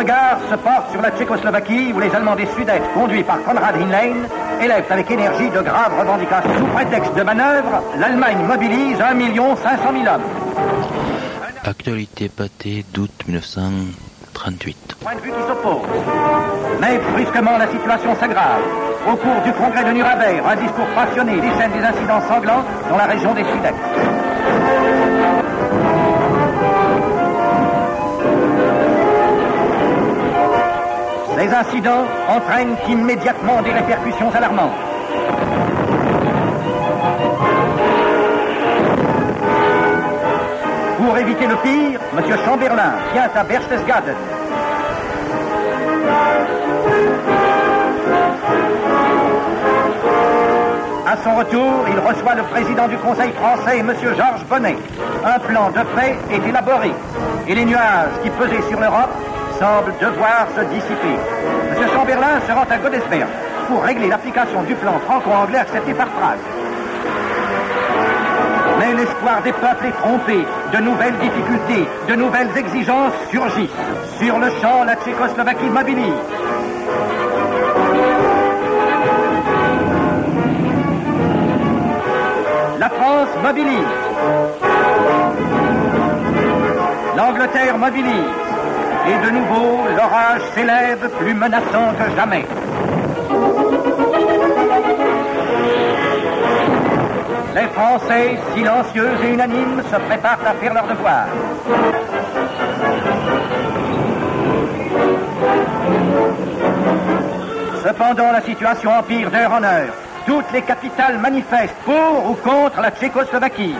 regard se porte sur la Tchécoslovaquie où les Allemands des Sudètes, conduits par Konrad Hinlein, élèvent avec énergie de graves revendications. Sous prétexte de manœuvre, l'Allemagne mobilise 1 500 000 hommes. Actualité pâtée d'août 1938. Point de vue qui s'oppose. Mais brusquement, la situation s'aggrave. Au cours du congrès de Nuremberg, un discours passionné déchaîne des incidents sanglants dans la région des Sudètes. Ces incidents entraînent immédiatement des répercussions alarmantes. Pour éviter le pire, M. Chamberlain vient à Berchtesgaden. À son retour, il reçoit le président du Conseil français, M. Georges Bonnet. Un plan de paix est élaboré et les nuages qui pesaient sur l'Europe semblent devoir se dissiper. M. Chamberlain se rend à Godesberg pour régler l'application du plan franco-anglais accepté par Prague. Mais l'espoir des peuples est trompé. De nouvelles difficultés, de nouvelles exigences surgissent. Sur le champ, la Tchécoslovaquie mobilise. La France mobilise. L'Angleterre mobilise. Et de nouveau, l'orage s'élève plus menaçant que jamais. Les Français, silencieux et unanimes, se préparent à faire leur devoir. Cependant, la situation empire d'heure en heure. Toutes les capitales manifestent pour ou contre la Tchécoslovaquie.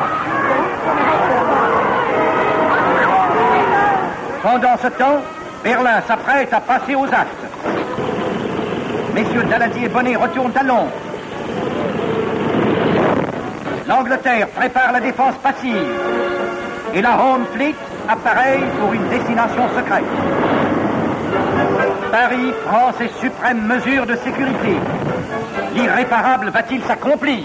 Pendant ce temps, Berlin s'apprête à passer aux actes. Messieurs Daladier et Bonnet retournent à Londres. L'Angleterre prépare la défense passive et la Home Fleet appareille pour une destination secrète. Paris prend ses suprêmes mesures de sécurité. L'irréparable va-t-il s'accomplir?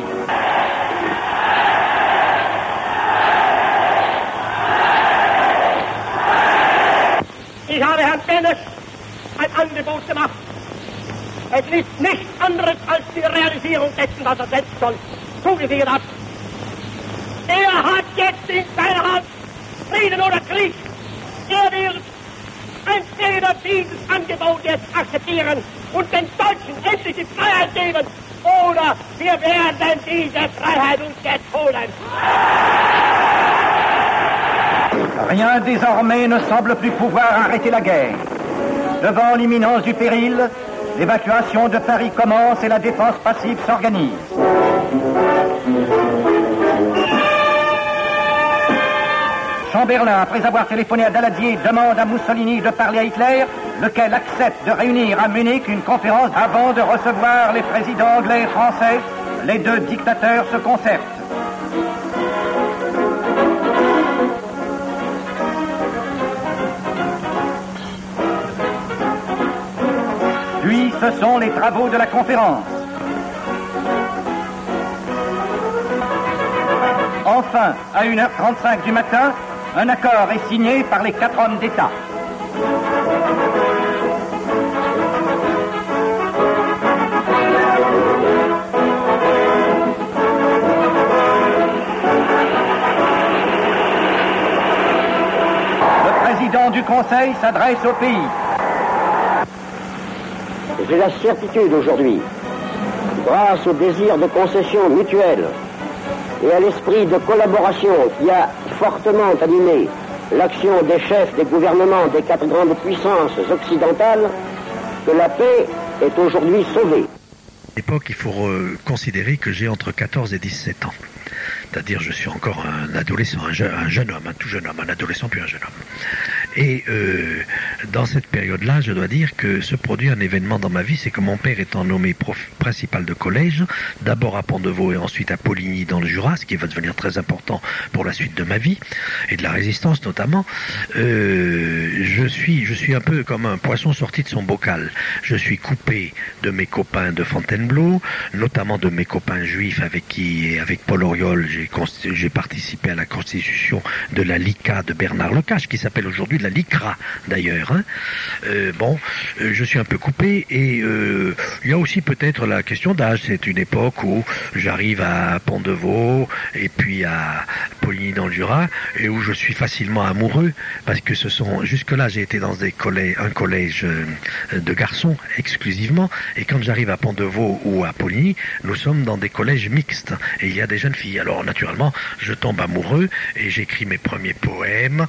Ich habe Herrn Beneš ein Angebot gemacht. Es ist nichts anderes als die Realisierung dessen, was selbst schon zugesichert hat. Hat jetzt in seiner Hand Frieden oder Krieg. Wird entweder dieses Angebot jetzt akzeptieren und den Deutschen endlich die Freiheit geben, oder wir werden diese Freiheit uns jetzt holen. Rien désormais ne semble plus pouvoir arrêter la guerre. Devant l'imminence du péril, l'évacuation de Paris commence et la défense passive s'organise. Chamberlain, après avoir téléphoné à Daladier, demande à Mussolini de parler à Hitler, lequel accepte de réunir à Munich une conférence avant de recevoir les présidents anglais et français. Les deux dictateurs se concertent. Puis, ce sont les travaux de la conférence. Enfin, à 1h35 du matin, un accord est signé par les 4 hommes d'État. Le président du Conseil s'adresse au pays. J'ai la certitude aujourd'hui, grâce au désir de concession mutuelle et à l'esprit de collaboration qui a fortement animé l'action des chefs des gouvernements des 4 grandes puissances occidentales, que la paix est aujourd'hui sauvée. À l'époque, il faut considérer que j'ai entre 14 et 17 ans. C'est-à-dire, je suis encore un adolescent, un jeune homme, un tout jeune homme, un adolescent puis un jeune homme. Et dans cette période-là, je dois dire que se produit un événement dans ma vie, c'est que mon père étant nommé principal de collège, d'abord à Pont-de-Vaux et ensuite à Poligny dans le Jura, ce qui va devenir très important pour la suite de ma vie, et de la résistance notamment, je suis un peu comme un poisson sorti de son bocal. Je suis coupé de mes copains de Fontainebleau, notamment de mes copains juifs avec Paul Auriol, j'ai participé à la constitution de la LICA de Bernard Lecache, qui s'appelle aujourd'hui de la LICRA d'ailleurs. Hein. Je suis un peu coupé et il y a aussi peut-être la question d'âge. C'est une époque où j'arrive à Pont-de-Vaux et puis à Poligny dans le Jura et où je suis facilement amoureux parce que jusque-là j'ai été dans un collège de garçons exclusivement et quand j'arrive à Pont-de-Vaux ou à Poligny, nous sommes dans des collèges mixtes et il y a des jeunes filles. Alors naturellement, je tombe amoureux et j'écris mes premiers poèmes.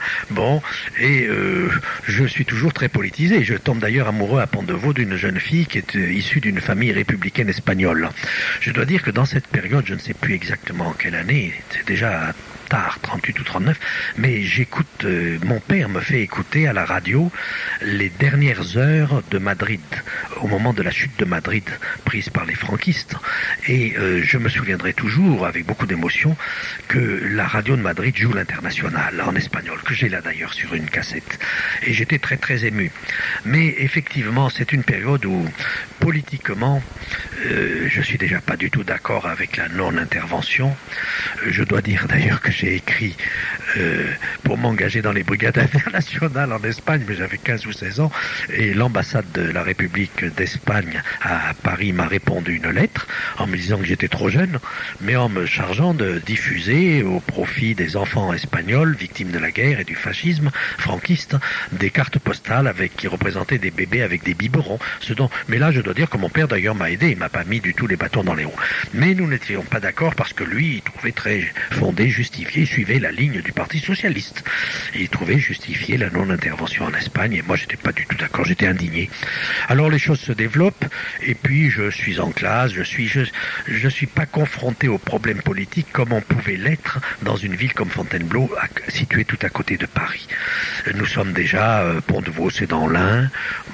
Je suis toujours très politisé. Je tombe d'ailleurs amoureux à Pont-de-Vaux d'une jeune fille qui est issue d'une famille républicaine espagnole. Je dois dire que dans cette période, je ne sais plus exactement en quelle année, c'est déjà tard, 38 ou 39, mais mon père me fait écouter à la radio les dernières heures de Madrid, au moment de la chute de Madrid, prise par les franquistes. Et je me souviendrai toujours, avec beaucoup d'émotion, que la radio de Madrid joue l'Internationale en espagnol, que j'ai là d'ailleurs sur une cassette. Et j'étais très très ému. Mais effectivement, c'est une période où, politiquement, je suis déjà pas du tout d'accord avec la non-intervention. Je dois dire d'ailleurs que j'ai écrit pour m'engager dans les brigades internationales en Espagne, mais j'avais 15 ou 16 ans, et l'ambassade de la République d'Espagne à Paris m'a répondu une lettre en me disant que j'étais trop jeune, mais en me chargeant de diffuser au profit des enfants espagnols victimes de la guerre et du fascisme franquiste des cartes postales qui représentaient des bébés avec des biberons. Mais là, je dois dire que mon père d'ailleurs m'a aidé, il m'a pas mis du tout les bâtons dans les roues. Mais nous n'étions pas d'accord parce que lui, il trouvait très fondé, justifié, il suivait la ligne du Parti socialiste. Il trouvait justifié la non-intervention en Espagne et moi, j'étais pas du tout d'accord, j'étais indigné. Alors les choses se développent et puis je suis en classe, je suis pas confronté aux problèmes politiques comme on pouvait l'être dans une ville comme Fontainebleau, située tout à côté de Paris. Nous sommes déjà, Pont-de-Vaux, c'est dans l'Ain.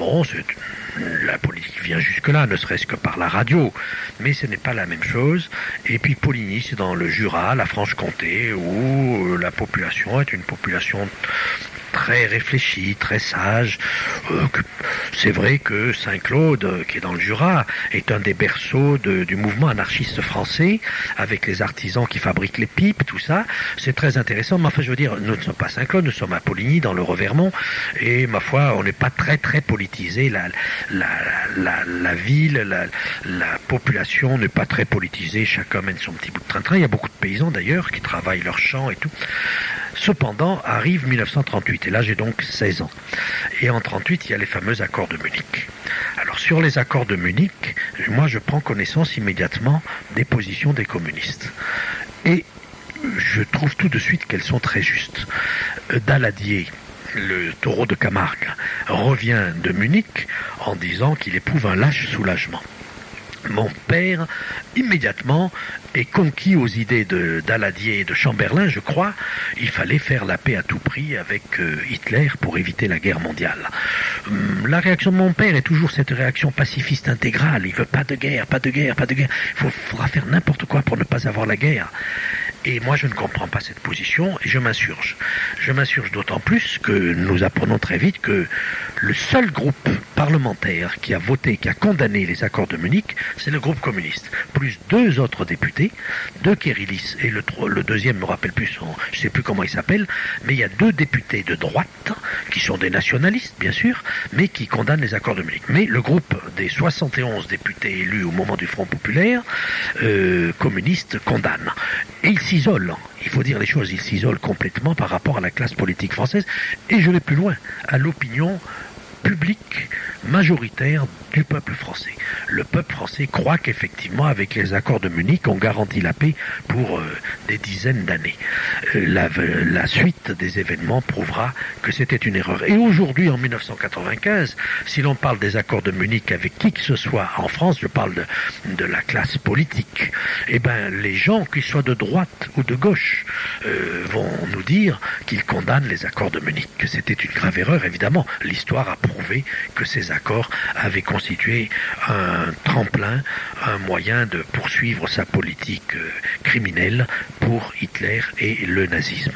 La politique vient jusque-là, ne serait-ce que par la radio, mais ce n'est pas la même chose. Et puis Poligny, c'est dans le Jura, la Franche-Comté, où la population est une population très réfléchi, très sage. C'est vrai que Saint-Claude, qui est dans le Jura, est un des berceaux du mouvement anarchiste français, avec les artisans qui fabriquent les pipes, tout ça. C'est très intéressant, mais enfin, je veux dire, nous ne sommes pas à Saint-Claude, nous sommes à Poligny, dans le Revermont, et ma foi, on n'est pas très, très politisé. La ville, la population n'est pas très politisée, chacun mène son petit bout de train-train. Il y a beaucoup de paysans, d'ailleurs, qui travaillent leurs champs et tout. Cependant, arrive 1938, et là j'ai donc 16 ans. Et en 1938, il y a les fameux accords de Munich. Alors sur les accords de Munich, moi je prends connaissance immédiatement des positions des communistes. Et je trouve tout de suite qu'elles sont très justes. Daladier, le taureau de Camargue, revient de Munich en disant qu'il éprouve un lâche soulagement. Mon père, immédiatement, est conquis aux idées de Daladier et de Chamberlain, je crois. Il fallait faire la paix à tout prix avec Hitler pour éviter la guerre mondiale. La réaction de mon père est toujours cette réaction pacifiste intégrale. Il veut pas de guerre, pas de guerre, pas de guerre. Il faudra faire n'importe quoi pour ne pas avoir la guerre. Et moi, je ne comprends pas cette position et je m'insurge. Je m'insurge d'autant plus que nous apprenons très vite que le seul groupe parlementaire qui a voté, qui a condamné les accords de Munich, c'est le groupe communiste. Plus 2 autres députés, 2 Kérylis et le deuxième, je ne me rappelle plus je ne sais plus comment il s'appelle, mais il y a 2 députés de droite, qui sont des nationalistes, bien sûr, mais qui condamnent les accords de Munich. Mais le groupe des 71 députés élus au moment du Front populaire, communiste, condamne. Et il s'isole, il faut dire les choses, il s'isole complètement par rapport à la classe politique française, et je vais plus loin, à l'opinion publique majoritaire du peuple français. Le peuple français croit qu'effectivement, avec les accords de Munich, on garantit la paix pour des dizaines d'années. La suite des événements prouvera que c'était une erreur. Et aujourd'hui, en 1995, si l'on parle des accords de Munich avec qui que ce soit en France, je parle de la classe politique, eh ben, les gens, qu'ils soient de droite ou de gauche, vont nous dire qu'ils condamnent les accords de Munich, que c'était une grave erreur. Évidemment, l'histoire a prouvé que ces accords avaient constitué un tremplin, un moyen de poursuivre sa politique criminelle pour Hitler et le nazisme.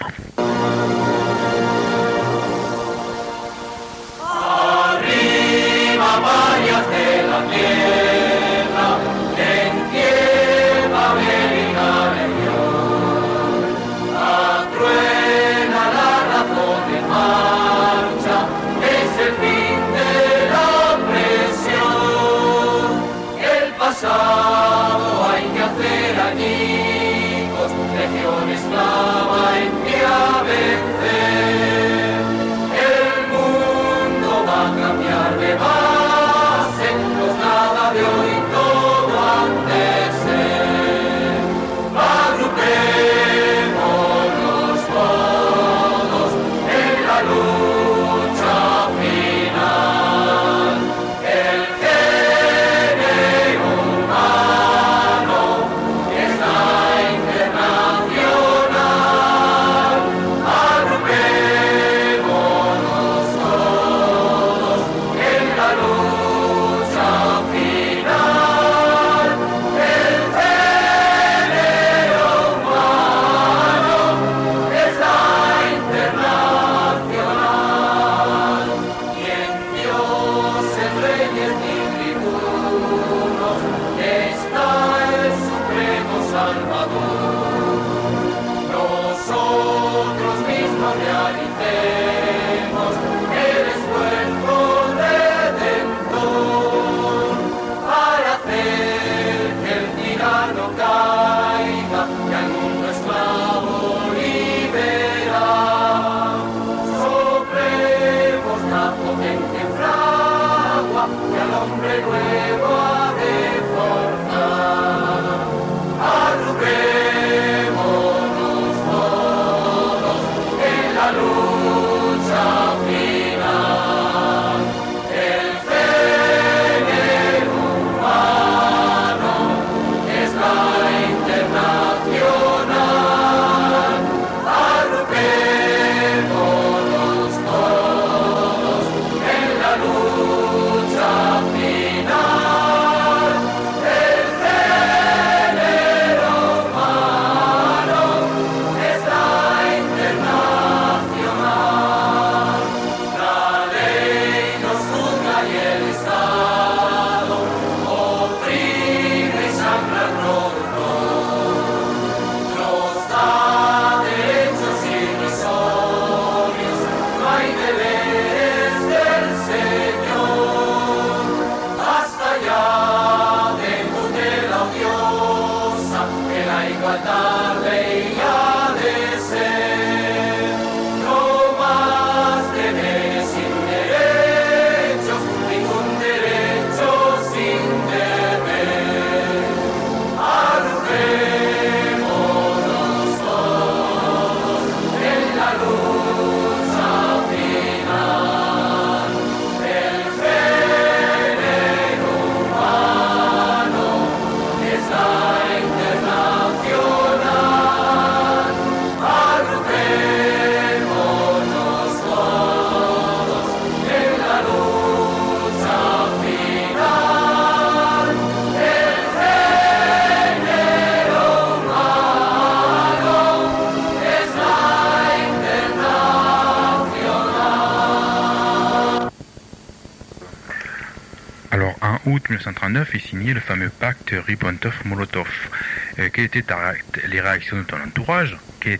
août 1939 est signé le fameux pacte Ribbentrop-Molotov. Quelles étaient les réactions de ton entourage? Quelles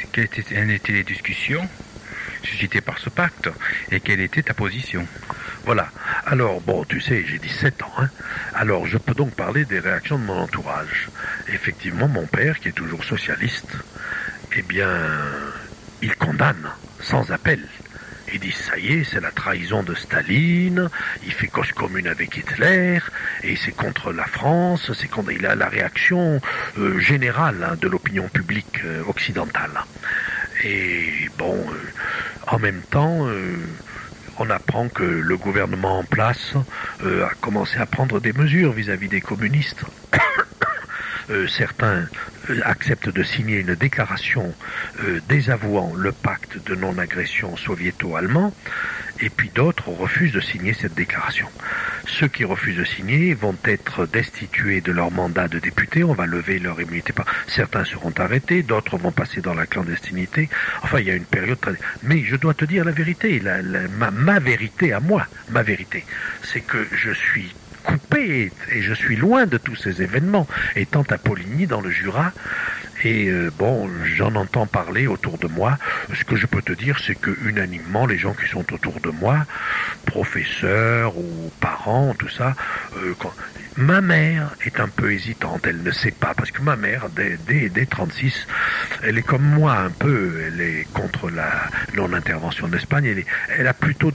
étaient les discussions suscitées par ce pacte? Et quelle était ta position? Voilà. Alors, bon, tu sais, j'ai 17 ans, hein. Alors, je peux donc parler des réactions de mon entourage. Effectivement, mon père, qui est toujours socialiste, eh bien, il condamne sans appel. Il dit, ça y est, c'est la trahison de Staline, il fait cause commune avec Hitler, et c'est contre la France, c'est contre il a la réaction générale de l'opinion publique occidentale. Et bon, en même temps, on apprend que le gouvernement en place a commencé à prendre des mesures vis-à-vis des communistes. Certains acceptent de signer une déclaration désavouant le pacte de non-agression soviéto-allemand, et puis d'autres refusent de signer cette déclaration. Ceux qui refusent de signer vont être destitués de leur mandat de député, on va lever leur immunité. Certains seront arrêtés, d'autres vont passer dans la clandestinité. Enfin, il y a une période très... Mais je dois te dire la vérité, ma vérité à moi, ma vérité, c'est que je suis coupé et je suis loin de tous ces événements, étant à Poligny dans le Jura, et bon, j'en entends parler autour de moi. Ce que je peux te dire, c'est que unanimement, les gens qui sont autour de moi, professeurs ou parents, tout ça, ma mère est un peu hésitante, elle ne sait pas, parce que ma mère, dès 36, elle est comme moi un peu, elle est contre la non-intervention d'Espagne, elle a plutôt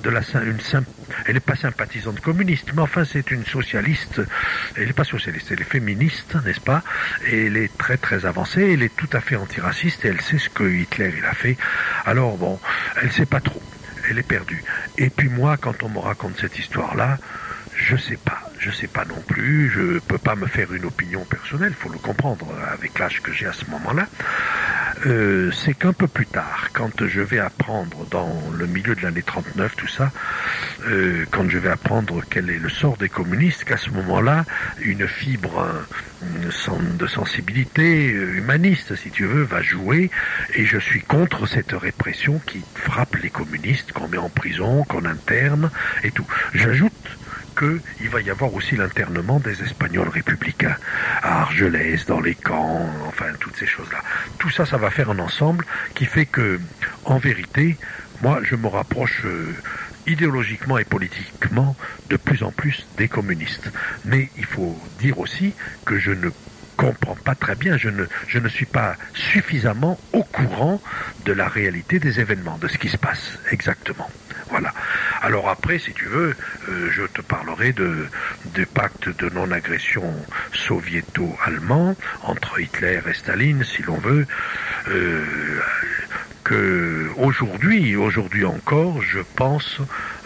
elle n'est pas sympathisante communiste, mais enfin c'est une socialiste, elle n'est pas socialiste, elle est féministe, n'est-ce pas, et elle est très très avancée, elle est tout à fait antiraciste, et elle sait ce que Hitler il a fait, alors bon, elle ne sait pas trop, elle est perdue. Et puis moi, quand on me raconte cette histoire-là, je sais pas non plus, je peux pas me faire une opinion personnelle, faut le comprendre avec l'âge que j'ai à ce moment-là. C'est qu'un peu plus tard, quand je vais apprendre dans le milieu de l'année 39, tout ça, quand je vais apprendre quel est le sort des communistes, qu'à ce moment-là, une fibre de sensibilité humaniste, si tu veux, va jouer, et je suis contre cette répression qui frappe les communistes, qu'on met en prison, qu'on interne, et tout. J'ajoute qu'il va y avoir aussi l'internement des Espagnols républicains à Argelès, dans les camps, enfin toutes ces choses-là. Tout ça, ça va faire un ensemble qui fait que, en vérité, moi, je me rapproche idéologiquement et politiquement de plus en plus des communistes. Mais il faut dire aussi que je ne comprends pas très bien, je ne suis pas suffisamment au courant de la réalité des événements, de ce qui se passe exactement. Voilà. Alors après, si tu veux, je te parlerai du pacte de non-agression soviéto-allemand entre Hitler et Staline, si l'on veut, que aujourd'hui encore, je pense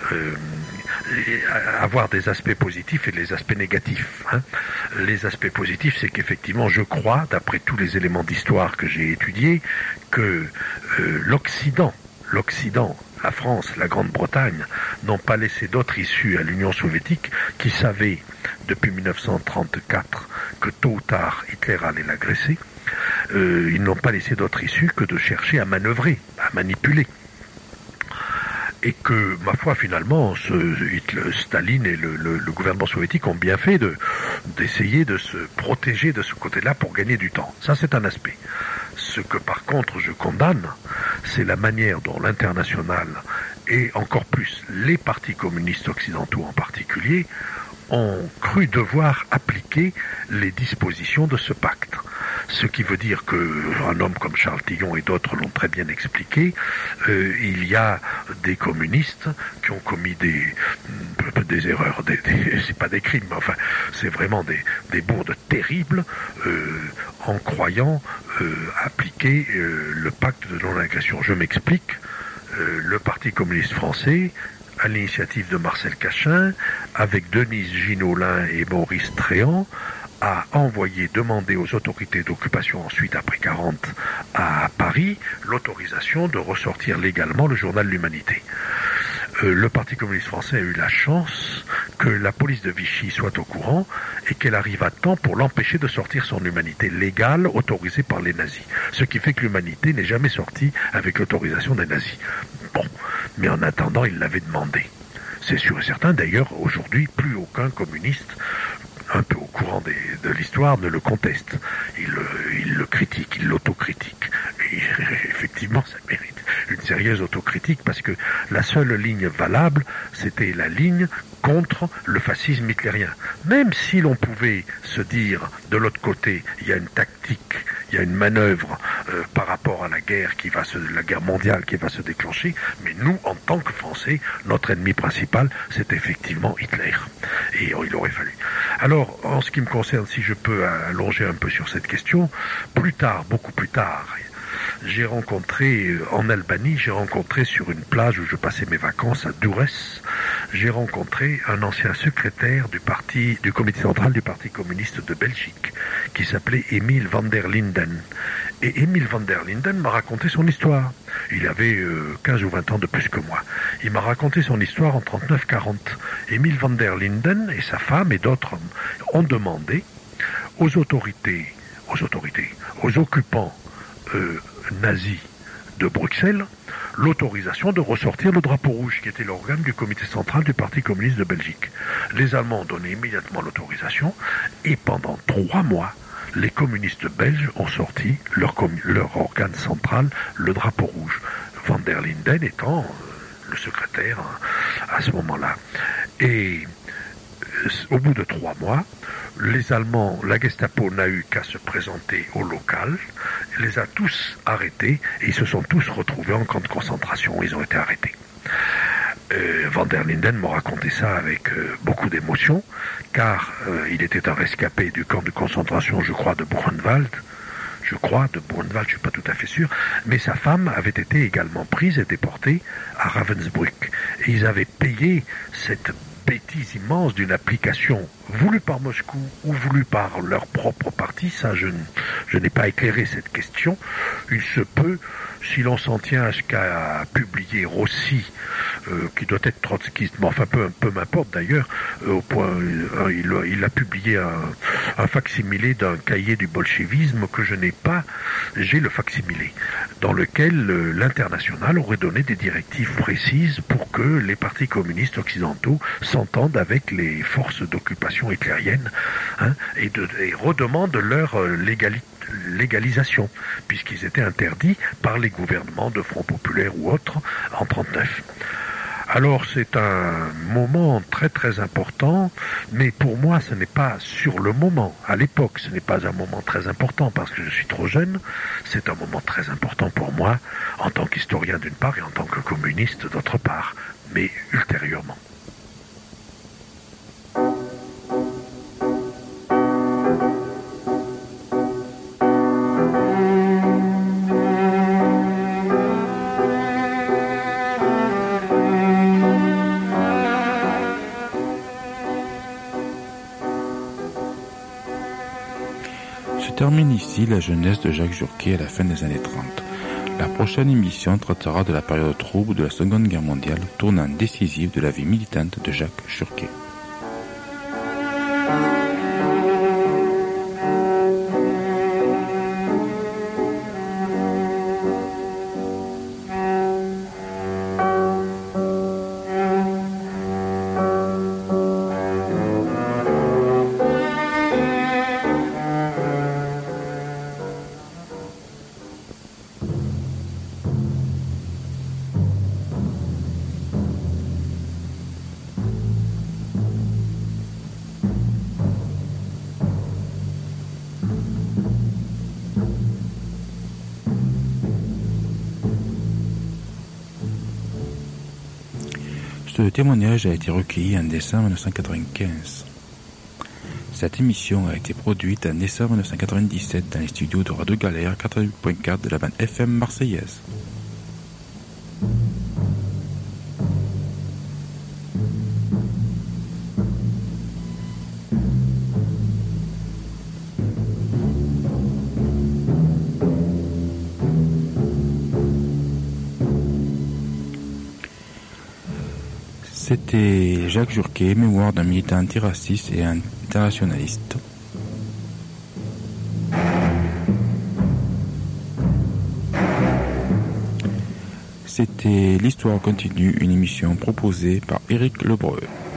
avoir des aspects positifs et des aspects négatifs. Les aspects positifs, c'est qu'effectivement, je crois, d'après tous les éléments d'histoire que j'ai étudiés, que l'Occident, la France, la Grande-Bretagne, n'ont pas laissé d'autre issue à l'Union soviétique qui savait, depuis 1934, que tôt ou tard, Hitler allait l'agresser. Ils n'ont pas laissé d'autre issue que de chercher à manœuvrer, à manipuler. Et que, ma foi, finalement, Staline et le gouvernement soviétique ont bien fait d'essayer de se protéger de ce côté-là pour gagner du temps. Ça, c'est un aspect. Ce que, par contre, je condamne, c'est la manière dont l'international, et encore plus les partis communistes occidentaux en particulier, ont cru devoir appliquer les dispositions de ce pacte. Ce qui veut dire qu'un homme comme Charles Tillon et d'autres l'ont très bien expliqué, il y a des communistes qui ont commis des erreurs, c'est pas des crimes, mais enfin, c'est vraiment des bourdes terribles en croyant appliquer le pacte de non-agression. Je m'explique, le Parti communiste français, à l'initiative de Marcel Cachin, avec Denise Ginaulin et Maurice Tréant, a demandé aux autorités d'occupation ensuite, après 40, à Paris, l'autorisation de ressortir légalement le journal L'Humanité. Le Parti communiste français a eu la chance que la police de Vichy soit au courant et qu'elle arrive à temps pour l'empêcher de sortir son Humanité légale autorisée par les nazis. Ce qui fait que l'Humanité n'est jamais sortie avec l'autorisation des nazis. Bon, mais en attendant, il l'avait demandé. C'est sûr et certain, d'ailleurs, aujourd'hui, plus aucun communiste un peu au courant de l'histoire ne le conteste. Il le critique, il l'autocritique. Et effectivement, ça mérite une sérieuse autocritique parce que la seule ligne valable, c'était la ligne contre le fascisme hitlérien. Même si l'on pouvait se dire, de l'autre côté, il y a une tactique, il y a une manœuvre par rapport à la guerre la guerre mondiale qui va se déclencher, mais nous, en tant que Français, notre ennemi principal, c'est effectivement Hitler. Et il aurait fallu. Alors, en ce qui me concerne, si je peux allonger un peu sur cette question, plus tard, beaucoup plus tard, j'ai rencontré, en Albanie, sur une plage où je passais mes vacances à Durrës, j'ai rencontré un ancien secrétaire du comité central du Parti communiste de Belgique, qui s'appelait Emile van der Linden. Et Emile van der Linden m'a raconté son histoire. Il avait 15 ou 20 ans de plus que moi. Il m'a raconté son histoire en 39-40. Emile van der Linden et sa femme et d'autres ont demandé aux occupants nazis de Bruxelles l'autorisation de ressortir le drapeau rouge, qui était l'organe du comité central du Parti communiste de Belgique. Les Allemands ont donné immédiatement l'autorisation, et pendant 3 mois, les communistes belges ont sorti leur organe central, le drapeau rouge. Van der Linden étant le secrétaire à ce moment-là. Et au bout de 3 mois, les Allemands, la Gestapo n'a eu qu'à se présenter au local, les a tous arrêtés et ils se sont tous retrouvés en camp de concentration. Ils ont été arrêtés. Van der Linden m'a raconté ça avec beaucoup d'émotion, car il était un rescapé du camp de concentration, je crois, de Buchenwald. Je suis pas tout à fait sûr, mais sa femme avait été également prise et déportée à Ravensbrück. Et ils avaient payé cette bêtise immense d'une application voulue par Moscou ou voulue par leur propre parti. Ça, je n'ai pas éclairé cette question. Il se peut, si l'on s'en tient à ce qu'a publié Rossi, qui doit être trotskiste, mais enfin peu m'importe d'ailleurs, au point, il a publié un facsimilé d'un cahier du bolchevisme que je n'ai pas. J'ai le facsimilé dans lequel l'international aurait donné des directives précises pour que les partis communistes occidentaux s'entendent avec les forces d'occupation hitlérienne, hein, et redemandent leur légalisation, puisqu'ils étaient interdits par les gouvernements de Front Populaire ou autres en 1939. Alors c'est un moment très très important, mais pour moi ce n'est pas sur le moment. À l'époque ce n'est pas un moment très important parce que je suis trop jeune. C'est un moment très important pour moi en tant qu'historien d'une part et en tant que communiste d'autre part, mais ultérieurement. Termine ici la jeunesse de Jacques Jurquet à la fin des années 30. La prochaine émission traitera de la période trouble de la Seconde Guerre mondiale, tournant décisif de la vie militante de Jacques Jurquet. Ce témoignage a été recueilli en décembre 1995. Cette émission a été produite en décembre 1997 dans les studios de Radio Galère 88.4 de la bande FM marseillaise. C'était Jacques Jurquet, mémoire d'un militant antiraciste et internationaliste. C'était l'Histoire continue, une émission proposée par Éric Lebreu.